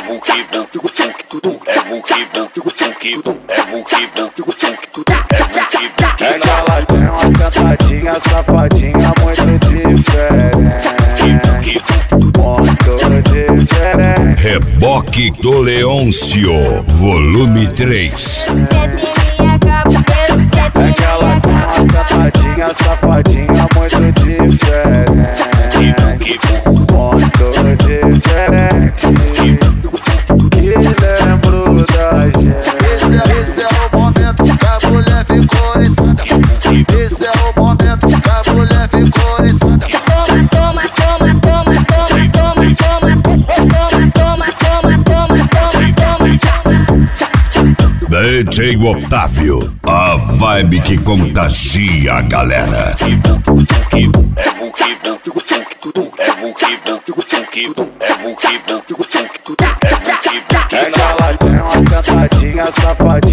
Ela tem uma sentadinha, safadinha muito diferente. Muito diferente. Reboque do Leôncio, volume 3. Ela tem uma sentadinha, safadinha muito diferente. Muito diferente. Que lembro da gente. Esse é o momento que a mulher ficou oriçada. Esse é o momento que a mulher ficou oriçada. Toma, toma, toma, toma, toma, toma, toma, toma, toma, toma, toma. DJ Otávio, a vibe que contagia a galera. Ela tem uma sentadinha, safadinha